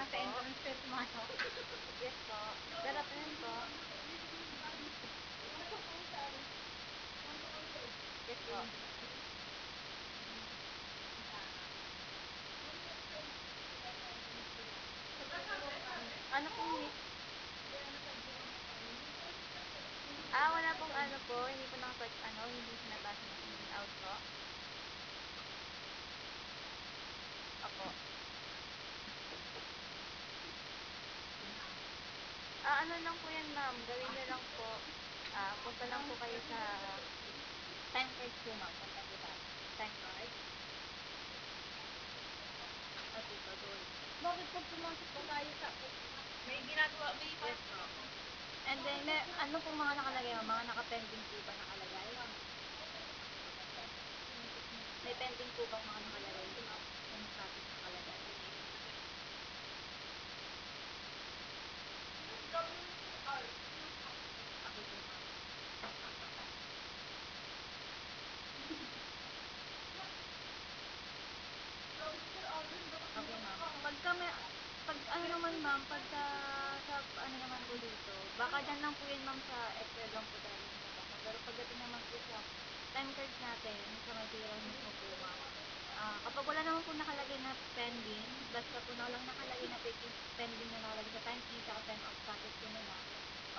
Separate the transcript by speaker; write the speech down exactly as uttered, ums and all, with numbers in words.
Speaker 1: sa entrance test mo, no?
Speaker 2: Yes po. Pero rin po. Yes po. Ano po, miss? Ah, wala pong ano po. Hindi po nakapag, ano, hindi sinabasa ng in and out po. Opo. Ah, ano lang po yan, ma'am. Gawin niyo lang po. Ah, punta lang po kayo sa time card po, ma'am. Punta po tayo. Time card. Okay po, go.
Speaker 1: Bakit pag pumasok ba tayo sa... May ginagawa, may
Speaker 2: Yes po. And then, may, ano pong mga nakalagay, ma'am? Mga naka-pending po ba nakalagay? May pending po bang mga nakalagay, ma'am? Yung status nakalagay? Okay po, ma'am. Okay, ma'am. Pagka may, pag ano naman, ma'am, pagka sa ano naman po dito, baka dyan lang po yan, ma'am, sa Excel lang po talaga yung nabasa. Pero pagdating naman po sa time card natin, sa material mismo po, ma'am, ah, kapag wala naman po nakalagay na pending, basta po na lang nakalagay na pending, pending na nakalagay sa time in, saka time out sa